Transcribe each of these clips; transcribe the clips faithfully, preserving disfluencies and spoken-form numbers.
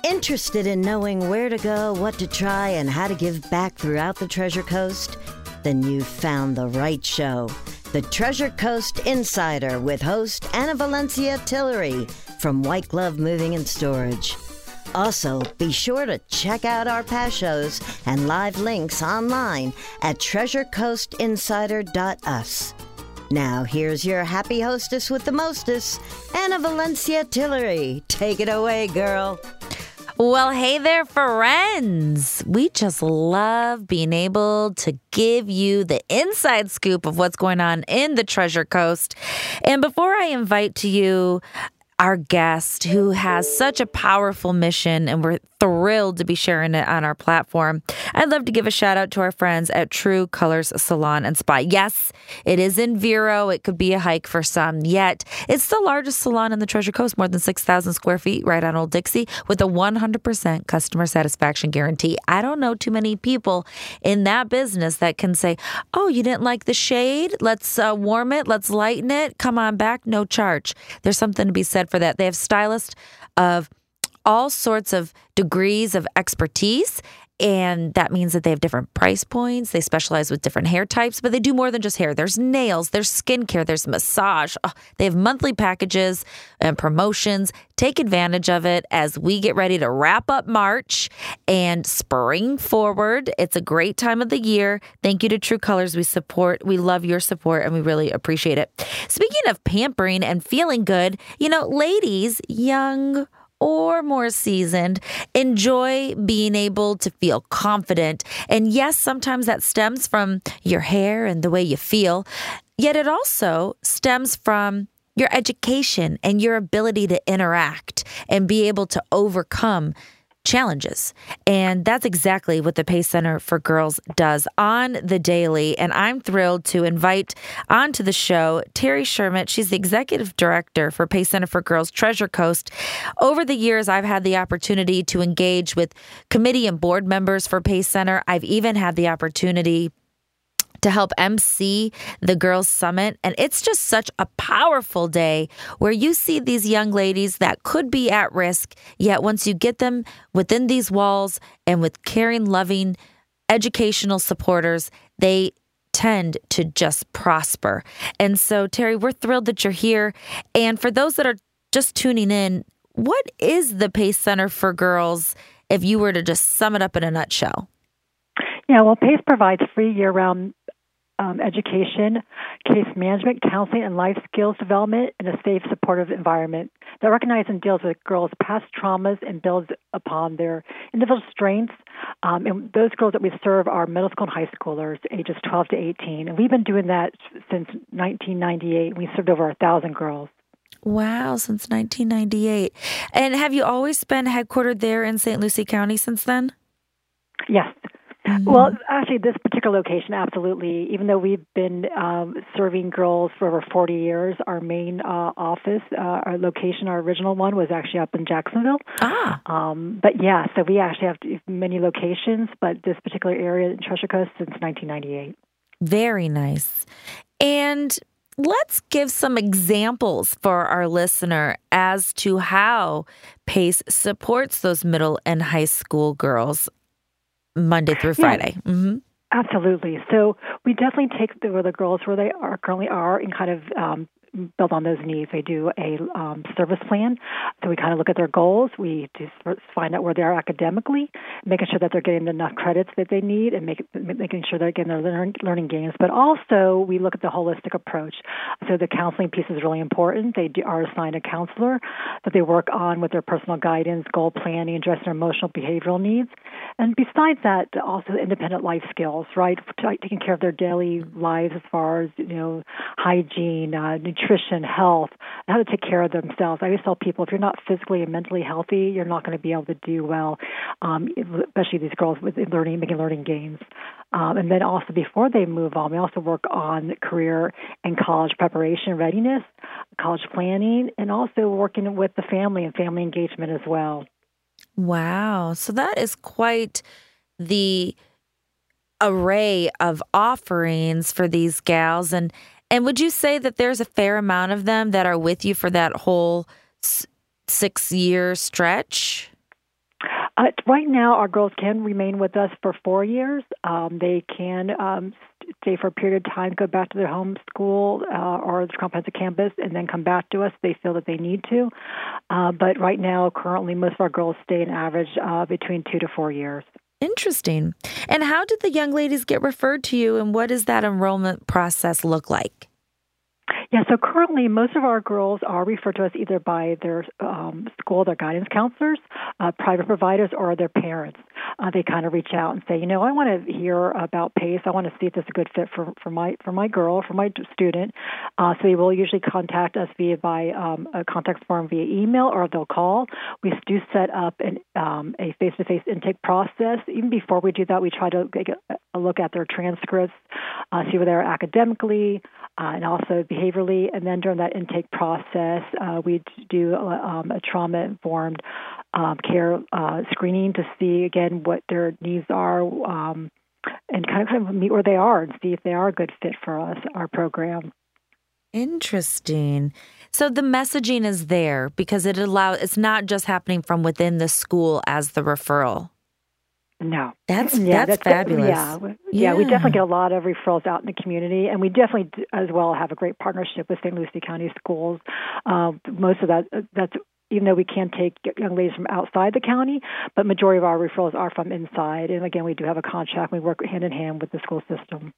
Interested in knowing where to go, what to try, and how to give back throughout the Treasure Coast? Then you've found the right show. The Treasure Coast Insider with host Anna Valencia Tillery from White Glove Moving and Storage. Also, be sure to check out our past shows and live links online at treasure coast insider dot u s. Now, here's your happy hostess with the mostess, Anna Valencia Tillery. Take it away, girl. Well, hey there, friends. We just love being able to give you the inside scoop of what's going on in the Treasure Coast. And before I invite to you our guest who has such a powerful mission, and we're thrilled to be sharing it on our platform, I'd love to give a shout out to our friends at True Colors Salon and Spa. Yes, it is in Vero. It could be a hike for some, yet it's the largest salon in the Treasure Coast, more than six thousand square feet, right on Old Dixie, with a one hundred percent customer satisfaction guarantee. I don't know too many people in that business that can say, oh, you didn't like the shade? Let's uh, warm it. Let's lighten it. Come on back. No charge. There's something to be said for that. They have stylists of all sorts of degrees of expertise, and that means that they have different price points. They specialize with different hair types, but they do more than just hair. There's nails, there's skincare, there's massage. Oh, they have monthly packages and promotions. Take advantage of it as we get ready to wrap up March and spring forward. It's a great time of the year. Thank you to True Colors. We support, we love your support, and we really appreciate it. Speaking of pampering and feeling good, you know, ladies, young or more seasoned, enjoy being able to feel confident. And yes, sometimes that stems from your hair and the way you feel, yet it also stems from your education and your ability to interact and be able to overcome challenges. And that's exactly what the Pace Center for Girls does on the daily. And I'm thrilled to invite onto the show Terry Shermitt. She's the executive director for Pace Center for Girls Treasure Coast. Over the years, I've had the opportunity to engage with committee and board members for Pace Center. I've even had the opportunity to help emcee the Girls Summit. And it's just such a powerful day where you see these young ladies that could be at risk, yet once you get them within these walls and with caring, loving, educational supporters, they tend to just prosper. And so, Terry, we're thrilled that you're here. And for those that are just tuning in, what is the Pace Center for Girls, if you were to just sum it up in a nutshell? Yeah, well, PACE provides free year-round um, education, case management, counseling, and life skills development in a safe, supportive environment that recognizes and deals with girls' past traumas and builds upon their individual strengths. Um, and those girls that we serve are middle school and high schoolers, ages twelve to eighteen. And we've been doing that since nineteen ninety-eight. We served over one thousand girls. Wow, since nineteen ninety-eight. And have you always been headquartered there in Saint Lucie County since then? Yes. Mm-hmm. Well, actually, this particular location, absolutely. Even though we've been um, serving girls for over forty years, our main uh, office, uh, our location, our original one, was actually up in Jacksonville. Ah. Um, but yeah, so we actually have many locations, but this particular area in Treasure Coast since nineteen ninety-eight. Very nice. And let's give some examples for our listener as to how PACE supports those middle and high school girls Monday through Friday. Yeah, mm-hmm. Absolutely. So we definitely take the, the girls where they are currently are and kind of um, build on those needs. They do a um, service plan. So we kind of look at their goals. We just find out where they are academically, making sure that they're getting enough credits that they need, and make, making sure they're getting their learn, learning gains. But also, we look at the holistic approach. So the counseling piece is really important. They do, are assigned a counselor that they work on with their personal guidance, goal planning, addressing their emotional behavioral needs. And besides that, also independent life skills, right? Taking care of their daily lives as far as, you know, hygiene, uh, nutrition, health, how to take care of themselves. I always tell people, if you're not physically and mentally healthy, you're not going to be able to do well, um, especially these girls with learning, making learning gains. Um, and then also before they move on, we also work on career and college preparation readiness, college planning, and also working with the family and family engagement as well. Wow. So that is quite the array of offerings for these gals. And and would you say that there's a fair amount of them that are with you for that whole s- six-year stretch? Uh, right now, our girls can remain with us for four years. Um, they can um, stay for a period of time, go back to their home school uh, or the comprehensive campus, and then come back to us if they feel that they need to. Uh, but right now, currently, most of our girls stay an average uh, between two to four years. Interesting. And how did the young ladies get referred to you, and what does that enrollment process look like? Yeah, so currently most of our girls are referred to us either by their um, school, their guidance counselors, uh, private providers, or their parents. Uh, they kind of reach out and say, you know, I want to hear about PACE. I want to see if this is a good fit for, for my for my girl, for my student. Uh, so they will usually contact us via by um, a contact form via email, or they'll call. We do set up an, um, a face-to-face intake process. Even before we do that, we try to get a look at their transcripts, uh, see where they are academically, uh, and also behaviorally. And then during that intake process, uh, we do um, a trauma-informed um, care uh, screening to see, again, what their needs are um, and kind of, kind of meet where they are and see if they are a good fit for us, our program. Interesting. So the messaging is there because it allows, it's not just happening from within the school as the referral. No. That's yeah, that's, that's fabulous. Yeah. yeah, yeah, we definitely get a lot of referrals out in the community, and we definitely as well have a great partnership with Saint Lucie County Schools. Um, most of that, that's even though we can take young ladies from outside the county, but majority of our referrals are from inside. And again, we do have a contract. We work hand in hand with the school system.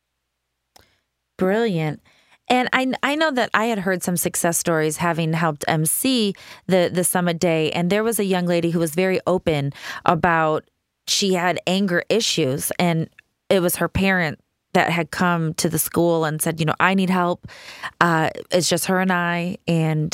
Brilliant. And I I know that I had heard some success stories having helped M C the, the summit day, and there was a young lady who was very open about she had anger issues, and it was her parent that had come to the school and said, you know, I need help. Uh, it's just her and I. And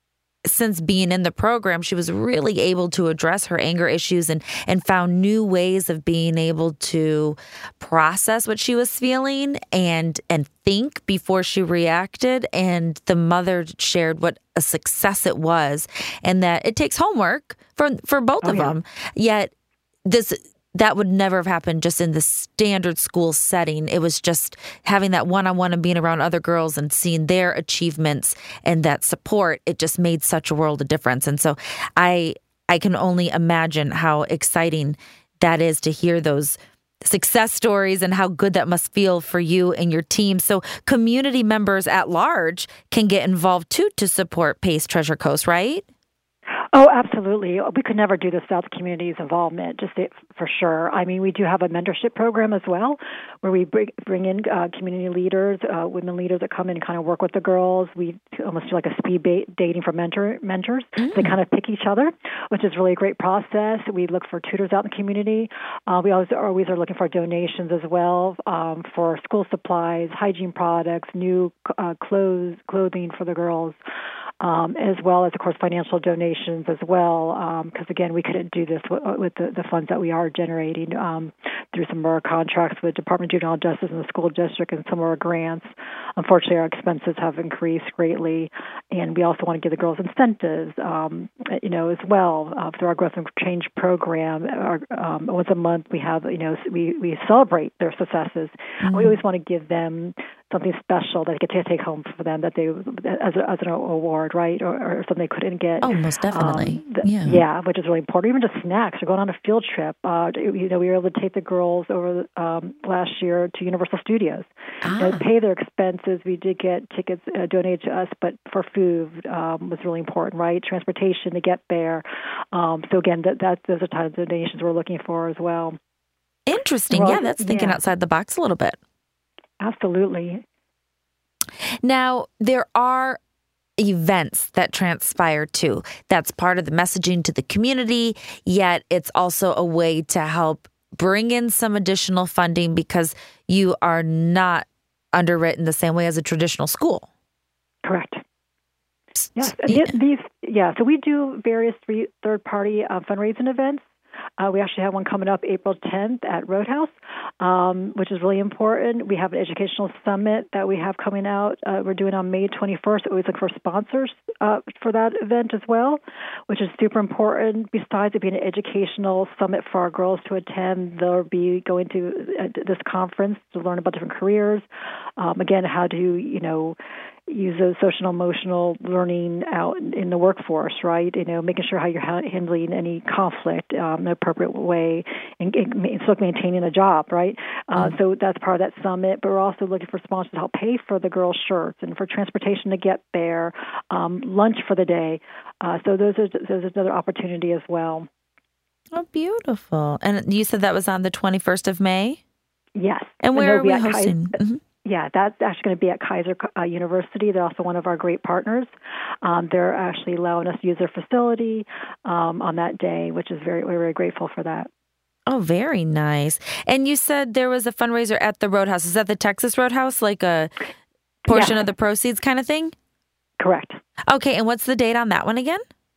since being in the program, she was really able to address her anger issues and, and found new ways of being able to process what she was feeling and, and think before she reacted. And the mother shared what a success it was, and that it takes homework for, for both oh, of yeah. them. Yet this that would never have happened just in the standard school setting. It was just having that one-on-one and being around other girls and seeing their achievements and that support. It just made such a world of difference. And so I I can only imagine how exciting that is to hear those success stories and how good that must feel for you and your team. So community members at large can get involved too to support PACE Treasure Coast, right? Oh, absolutely. We could never do this without the community's involvement, just it, for sure. I mean, we do have a mentorship program as well, where we bring, bring in uh, community leaders, uh, women leaders that come in and kind of work with the girls. We almost do like a speed bait dating for mentor mentors. Mm. They kind of pick each other, which is really a great process. We look for tutors out in the community. Uh, we always, always are looking for donations as well um, for school supplies, hygiene products, new uh, clothes, clothing for the girls. Um, as well as, of course, financial donations as well, because, um, again, we couldn't do this w- with the, the funds that we are generating um, through some of our contracts with the Department of Juvenile Justice and the school district and some of our grants. Unfortunately, our expenses have increased greatly, and we also want to give the girls incentives, um, you know, as well uh, through our Growth and Change program. Our, um, once a month, we have, you know, we, we celebrate their successes. Mm-hmm. We always want to give them something special that they get to take home for them that they as, a, as an award, right, or, or something they couldn't get. Oh, most definitely. Um, the, yeah, yeah, which is really important. Even just snacks or going on a field trip. Uh, you know, we were able to take the girls over um, last year to Universal Studios. Ah. You know, pay their expenses. We did get tickets uh, donated to us, but for food um, was really important, right? Transportation to get there. Um, so again, that, that those are types of donations we're looking for as well. Interesting. Well, yeah, that's thinking yeah. outside the box a little bit. Absolutely. Now, there are events that transpire too. That's part of the messaging to the community, yet it's also a way to help bring in some additional funding because you are not underwritten the same way as a traditional school. Correct. Yes. Yeah. These, yeah. So we do various three, third-party uh, fundraising events. Uh, we actually have one coming up April tenth at Roadhouse, um, which is really important. We have an educational summit that we have coming out. Uh, we're doing on May twenty-first. We always look for sponsors uh, for that event as well, which is super important. Besides it being an educational summit for our girls to attend, they'll be going to uh, this conference to learn about different careers. Um, again, how to, you know, use those social and emotional learning out in the workforce, right? You know, making sure how you're handling any conflict um, in an appropriate way, and, and still maintaining a job, right? Uh, mm-hmm. So that's part of that summit. But we're also looking for sponsors to help pay for the girls' shirts and for transportation to get there, um, lunch for the day. Uh, so those are those are another opportunity as well. Oh, beautiful! And you said that was on the twenty-first of May. Yes. And where and are we hosting? Kaiser, mm-hmm. Yeah, that's actually going to be at Kaiser uh, University. They're also one of our great partners. Um, they're actually allowing us to use their facility um, on that day, which is very, we're very grateful for that. Oh, very nice. And you said there was a fundraiser at the Roadhouse. Is that the Texas Roadhouse, like a portion yes. of the proceeds kind of thing? Correct. Okay, and what's the date on that one again?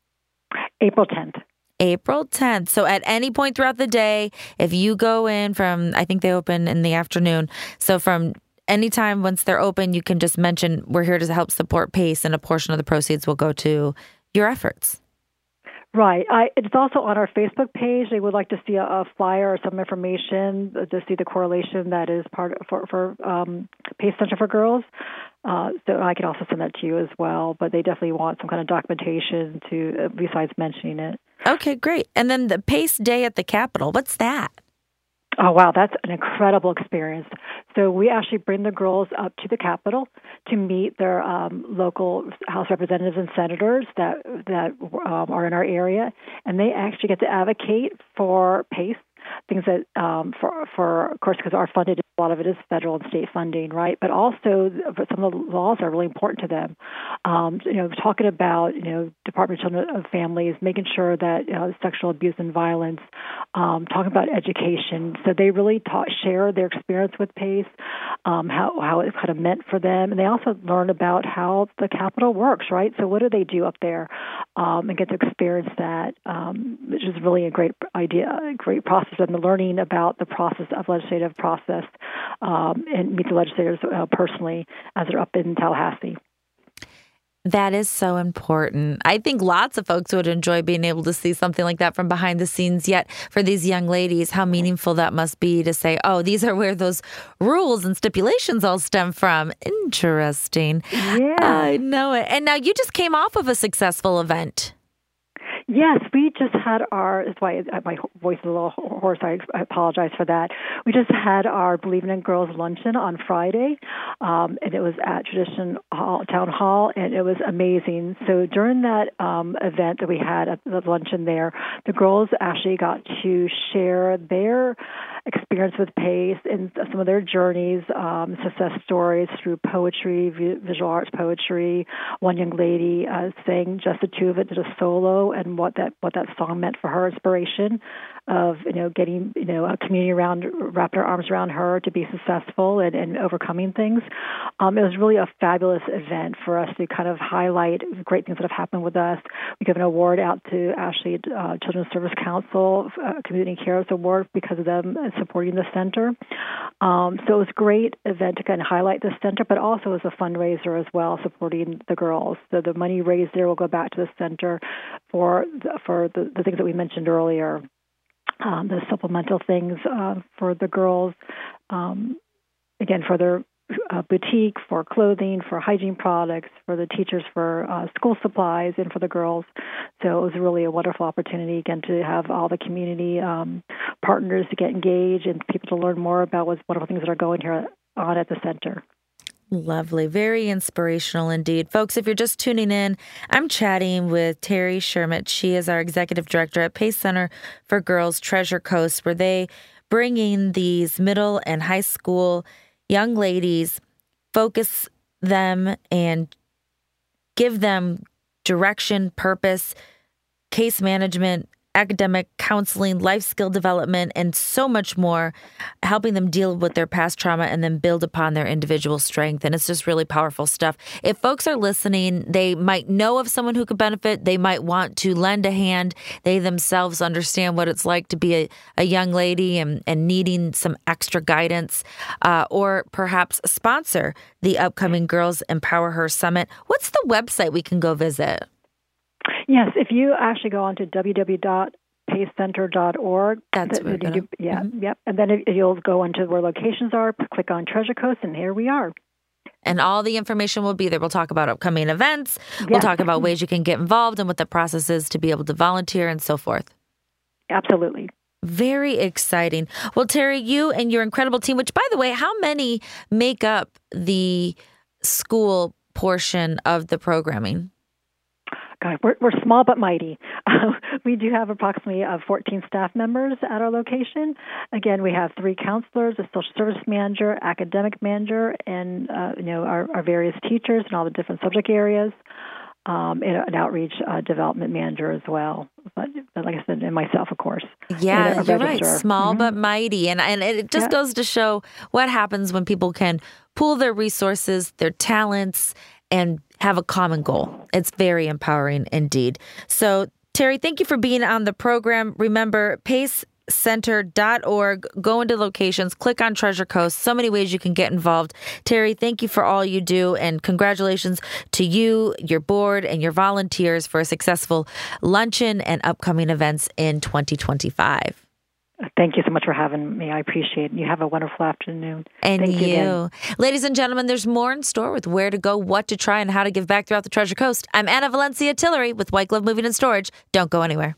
April tenth. April tenth. So at any point throughout the day, if you go in from, I think they open in the afternoon. So from anytime once they're open, you can just mention, we're here to help support PACE, and a portion of the proceeds will go to your efforts. Right. I, it's also on our Facebook page. They would like to see a, a flyer or some information to see the correlation that is part of, for, for um, PACE Center for Girls. Uh, so I can also send that to you as well. But they definitely want some kind of documentation to, uh, besides mentioning it. Okay, great. And then the PACE Day at the Capitol, what's that? Oh, wow, that's an incredible experience. So we actually bring the girls up to the Capitol to meet their um, local House representatives and senators that that um, are in our area, and they actually get to advocate for PACE, things that, um, for, for of course, because our funded, a lot of it is federal and state funding, right? But also some of the laws are really important to them. Um, you know, talking about, you know, Department of Children and Families, making sure that, you know, sexual abuse and violence, um, talking about education. So they really taught, share their experience with PACE, um, how, how it kind of meant for them. And they also learn about how the Capitol works, right? So what do they do up there, um, and get to experience that, um, which is really a great idea, a great process. And the learning about the process of legislative process, um, and meet the legislators uh, personally as they're up in Tallahassee. That is so important. I think lots of folks would enjoy being able to see something like that from behind the scenes. Yet for these young ladies, how meaningful that must be to say, oh, these are where those rules and stipulations all stem from. Interesting. Yeah. I know it. And now you just came off of a successful event. Yes, we just had our, that's why my voice is a little hoarse, I, I apologize for that. We just had our Believing in Girls luncheon on Friday, um, and it was at Tradition Hall, Town Hall, and it was amazing. So during that um, event that we had at the luncheon there, the girls actually got to share their experience with PACE and some of their journeys, um, success stories through poetry, visual arts poetry. One young lady uh, sang just the two of it, did a solo, and what that what that song meant for her, inspiration of, you know, getting, you know, a community around, wrapping her arms around her to be successful and, and overcoming things. Um, it was really a fabulous event for us to kind of highlight great things that have happened with us. We give an award out to Ashley uh, Children's Service Council, uh, Community Cares Award, because of them supporting the center. Um, so it was a great event to kind of highlight the center, but also as a fundraiser as well, supporting the girls. So the money raised there will go back to the center for the, for the, the things that we mentioned earlier. Um, the supplemental things uh, for the girls, um, again, for their uh, boutique, for clothing, for hygiene products, for the teachers, for uh, school supplies, and for the girls. So it was really a wonderful opportunity, again, to have all the community um, partners to get engaged and people to learn more about what's wonderful things that are going here on at the center. Lovely. Very inspirational indeed. Folks, if you're just tuning in, I'm chatting with Terry Shermitt. She is our executive director at PACE Center for Girls Treasure Coast, where they bring in these middle and high school young ladies, focus them and give them direction, purpose, case management, academic counseling, life skill development, and so much more, helping them deal with their past trauma and then build upon their individual strength. And it's just really powerful stuff. If folks are listening, they might know of someone who could benefit. They might want to lend a hand. They themselves understand what it's like to be a, a young lady and, and needing some extra guidance, uh, or perhaps sponsor the upcoming Girls Empower Her Summit. What's the website we can go visit? Yes, if you actually go on to w w w dot pace center dot org. That's what you, you, Yeah, mm-hmm. yep. And then it, you'll go into where locations are, click on Treasure Coast, and here we are. And all the information will be there. We'll talk about upcoming events. Yeah. We'll talk about ways you can get involved and what the process is to be able to volunteer and so forth. Absolutely. Very exciting. Well, Terry, you and your incredible team, which, by the way, how many make up the school portion of the programming? God, we're, we're small but mighty. Uh, we do have approximately uh, fourteen staff members at our location. Again, we have three counselors, a social service manager, academic manager, and uh, you know our, our various teachers in all the different subject areas, um, and an outreach uh, development manager as well. But, but like I said, and myself, of course. Yeah, and you're right. Small mm-hmm. but mighty. And, and it just yeah. goes to show what happens when people can pool their resources, their talents, and have a common goal. It's very empowering indeed. So, Terry, thank you for being on the program. Remember, pace center dot org. Go into locations, click on Treasure Coast. So many ways you can get involved. Terry, thank you for all you do, and congratulations to you, your board, and your volunteers for a successful luncheon and upcoming events in twenty twenty-five. Thank you so much for having me. I appreciate it. You have a wonderful afternoon. And Thank you. you Ladies and gentlemen, there's more in store with where to go, what to try, and how to give back throughout the Treasure Coast. I'm Anna Valencia Tillery with White Glove Moving and Storage. Don't go anywhere.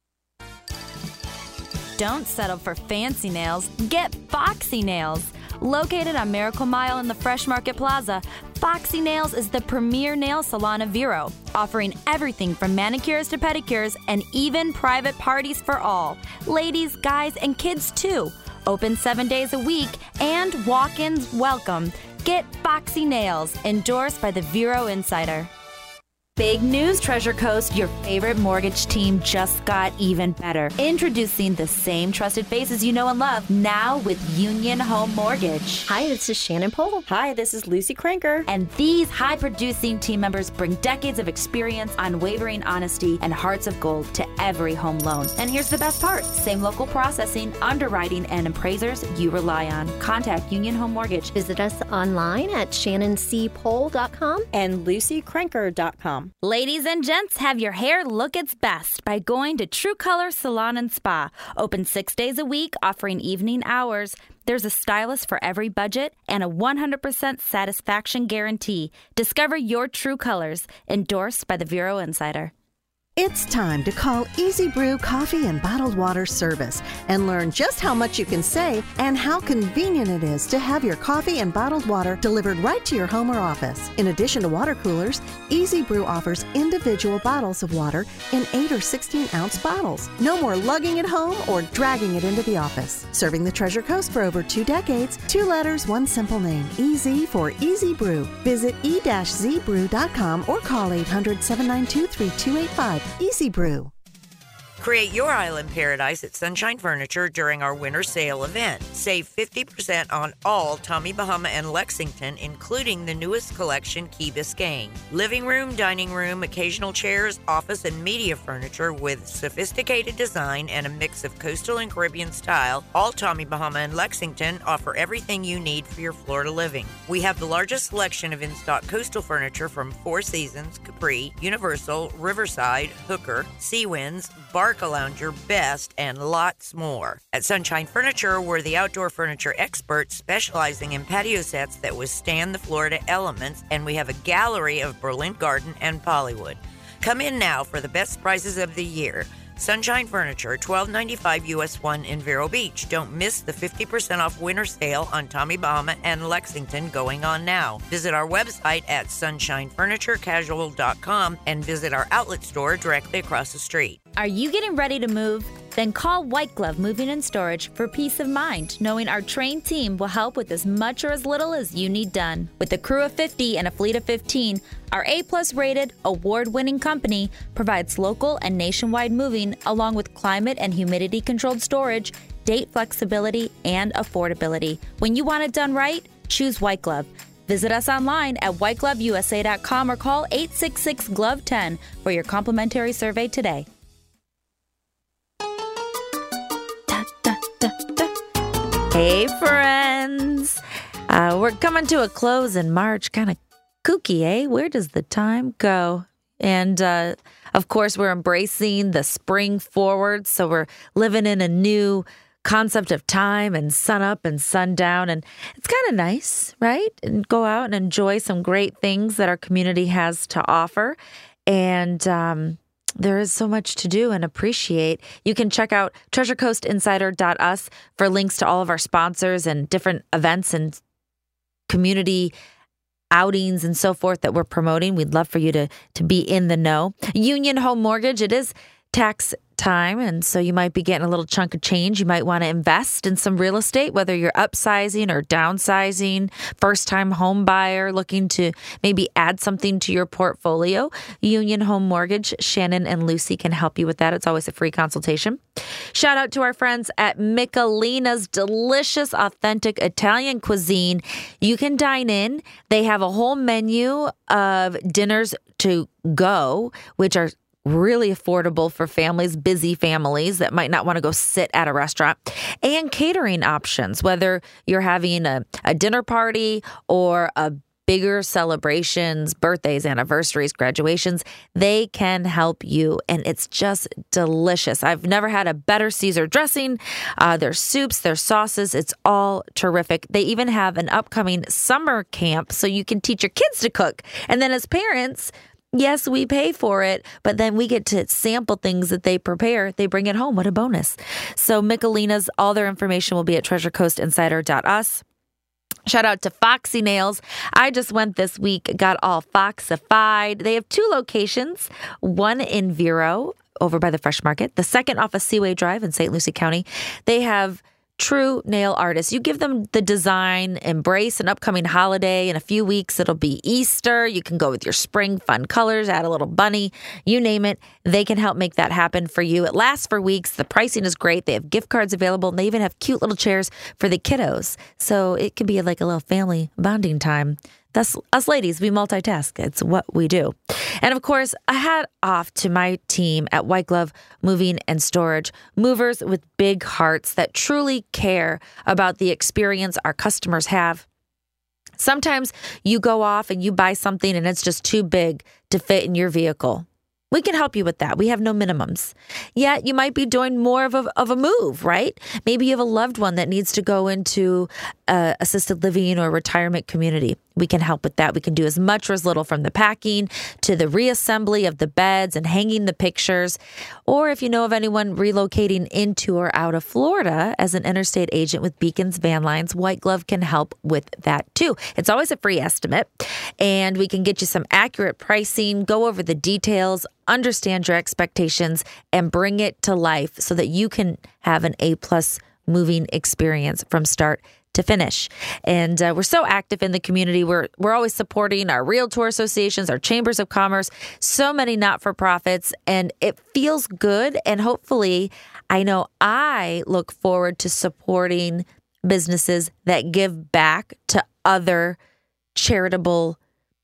Don't settle for fancy nails. Get Foxy Nails. Located on Miracle Mile in the Fresh Market Plaza, Foxy Nails is the premier nail salon of Vero, offering everything from manicures to pedicures and even private parties for all. Ladies, guys, and kids too. Open seven days a week and walk-ins welcome. Get Foxy Nails, endorsed by the Vero Insider. Big news, Treasure Coast. Your favorite mortgage team just got even better. Introducing the same trusted faces you know and love, now with Union Home Mortgage. Hi, this is Shannon Pohl. Hi, this is Lucy Cranker. And these high-producing team members bring decades of experience, unwavering honesty, and hearts of gold to every home loan. And here's the best part. Same local processing, underwriting, and appraisers you rely on. Contact Union Home Mortgage. Visit us online at shannon c pohl dot com and lucy cranker dot com. Ladies and gents, have your hair look its best by going to True Color Salon and Spa. Open six days a week, offering evening hours. There's a stylist for every budget and a one hundred percent satisfaction guarantee. Discover your true colors. Endorsed by the Vero Insider. It's time to call Easy Brew Coffee and Bottled Water Service and learn just how much you can save and how convenient it is to have your coffee and bottled water delivered right to your home or office. In addition to water coolers, Easy Brew offers individual bottles of water in eight or sixteen ounce bottles. No more lugging it home or dragging it into the office. Serving the Treasure Coast for over two decades, two letters, one simple name, Easy for Easy Brew. Visit e dash z brew dot com or call eight hundred, seven nine two, three two eight five. Easy Brew. Create your island paradise at Sunshine Furniture during our winter sale event. Save fifty percent on all Tommy Bahama and Lexington, including the newest collection, Key Biscayne. Living room, dining room, occasional chairs, office, and media furniture with sophisticated design and a mix of coastal and Caribbean style. All Tommy Bahama and Lexington offer everything you need for your Florida living. We have the largest selection of in-stock coastal furniture from Four Seasons, Capri, Universal, Riverside, Hooker, Seawinds, Bar Lounger, Best, and lots more. At Sunshine Furniture, we're the outdoor furniture experts specializing in patio sets that withstand the Florida elements, and we have a gallery of Berlin Garden and Pollywood. Come in now for the best prices of the year. Sunshine Furniture, twelve ninety-five U S one in Vero Beach. Don't miss the fifty percent off winter sale on Tommy Bahama and Lexington going on now. Visit our website at sunshine furniture casual dot com and visit our outlet store directly across the street. Are you getting ready to move? Then call White Glove Moving and Storage for peace of mind, knowing our trained team will help with as much or as little as you need done. With a crew of fifty and a fleet of fifteen, our A-plus rated, award-winning company provides local and nationwide moving along with climate and humidity-controlled storage, date flexibility, and affordability. When you want it done right, choose White Glove. Visit us online at white glove u s a dot com or call eight six six, glove ten for your complimentary survey today. Hey, friends. Uh, we're coming to a close in March. Kind of kooky, eh? Where does the time go? And, uh, of course, we're embracing the spring forward. So we're living in a new concept of time and sun up and sundown. And it's kind of nice, right? And go out and enjoy some great things that our community has to offer. And um, there is so much to do and appreciate. You can check out treasure coast insider dot u s for links to all of our sponsors and different events and community outings and so forth that we're promoting. We'd love for you to, to be in the know. Union Home Mortgage, it is tax time, and so you might be getting a little chunk of change. You might want to invest in some real estate, whether you're upsizing or downsizing, first-time home buyer looking to maybe add something to your portfolio. Union Home Mortgage, Shannon and Lucy can help you with that. It's always a free consultation. Shout out to our friends at Michelina's delicious, authentic Italian cuisine. You can dine in. They have a whole menu of dinners to go, which are really affordable for families, busy families that might not want to go sit at a restaurant, and catering options, whether you're having a, a dinner party or a bigger celebrations, birthdays, anniversaries, graduations, they can help you. And it's just delicious. I've never had a better Caesar dressing. Uh, their soups, their sauces, it's all terrific. They even have an upcoming summer camp so you can teach your kids to cook. And then as parents, yes, we pay for it, but then we get to sample things that they prepare. They bring it home. What a bonus. So Michelina's, all their information will be at treasure coast insider dot u s. Shout out to Foxy Nails. I just went this week, got all foxified. They have two locations, one in Vero over by the Fresh Market, the second off of Seaway Drive in Saint Lucie County. They have true nail artists. You give them the design, embrace an upcoming holiday. In a few weeks, it'll be Easter. You can go with your spring fun colors, add a little bunny, you name it. They can help make that happen for you. It lasts for weeks. The pricing is great. They have gift cards available, and they even have cute little chairs for the kiddos. So it can be like a little family bonding time. That's us ladies. We multitask. It's what we do. And of course, a hat off to my team at White Glove Moving and Storage. Movers with big hearts that truly care about the experience our customers have. Sometimes you go off and you buy something and it's just too big to fit in your vehicle. We can help you with that. We have no minimums. Yet you might be doing more of a, of a move, right? Maybe you have a loved one that needs to go into uh, assisted living or retirement community. We can help with that. We can do as much or as little, from the packing to the reassembly of the beds and hanging the pictures. Or if you know of anyone relocating into or out of Florida as an interstate agent with Beacons Van Lines, White Glove can help with that too. It's always a free estimate, and we can get you some accurate pricing, go over the details, understand your expectations, and bring it to life so that you can have an A-plus moving experience from start to finish. And uh, we're so active in the community. We're we're always supporting our realtor associations, our chambers of commerce, so many not-for-profits, and it feels good. And hopefully, I know I look forward to supporting businesses that give back to other charitable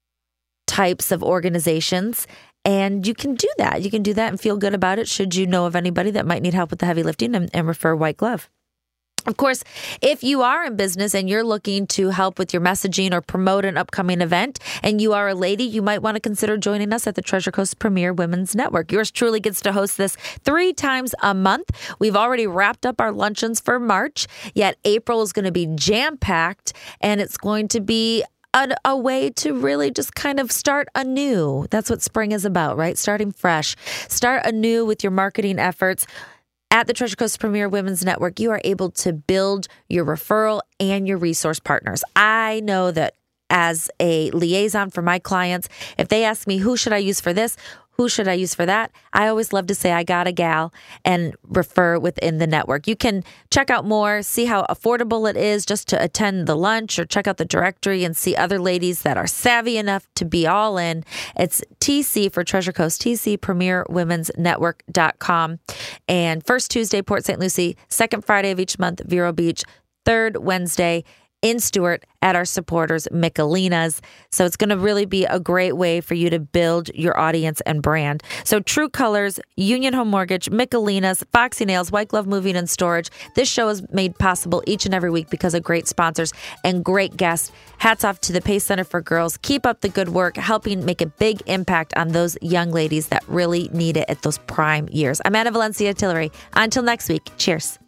types of organizations. And you can do that. You can do that and feel good about it should you know of anybody that might need help with the heavy lifting, and, and refer White Glove. Of course, if you are in business and you're looking to help with your messaging or promote an upcoming event, and you are a lady, you might want to consider joining us at the Treasure Coast Premier Women's Network. Yours truly gets to host this three times a month. We've already wrapped up our luncheons for March, yet April is going to be jam-packed, and it's going to be A, a way to really just kind of start anew. That's what spring is about, right? Starting fresh. Start anew with your marketing efforts. At the Treasure Coast Premier Women's Network, you are able to build your referral and your resource partners. I know that as a liaison for my clients, if they ask me, who should I use for this? Who should I use for that? I always love to say I got a gal and refer within the network. You can check out more, see how affordable it is just to attend the lunch, or check out the directory and see other ladies that are savvy enough to be all in. It's T C for Treasure Coast, T C Premier Women's Network dot com. And first Tuesday, Port Saint Lucie, second Friday of each month, Vero Beach, third Wednesday in Stuart at our supporters, Michelina's. So it's going to really be a great way for you to build your audience and brand. So True Colors, Union Home Mortgage, Michelina's, Foxy Nails, White Glove Moving and Storage. This show is made possible each and every week because of great sponsors and great guests. Hats off to the Pace Center for Girls. Keep up the good work, helping make a big impact on those young ladies that really need it at those prime years. I'm Anna Valencia Tillery. Until next week, cheers.